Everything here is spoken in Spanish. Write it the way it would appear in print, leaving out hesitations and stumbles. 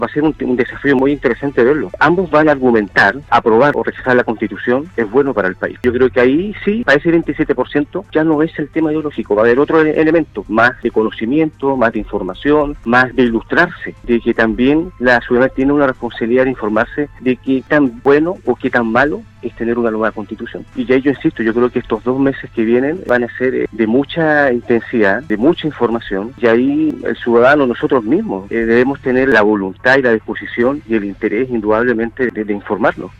Va a ser un desafío muy interesante verlo. Ambos van a argumentar, aprobar o rechazar la Constitución es bueno para el país. Yo creo que ahí sí, para ese 27% ya no es el tema ideológico, va a haber otro elemento, más de conocimiento, más de información, más de ilustrarse, de que también la ciudadanía tiene una responsabilidad de informarse de qué tan bueno o qué tan malo es tener una nueva Constitución. Y ya yo insisto, yo creo que estos 2 meses que vienen van a ser de mucha intensidad, de mucha información, y ahí el ciudadano, nosotros mismos, debemos tener la voluntad y la disposición y el interés indudablemente de informarnos.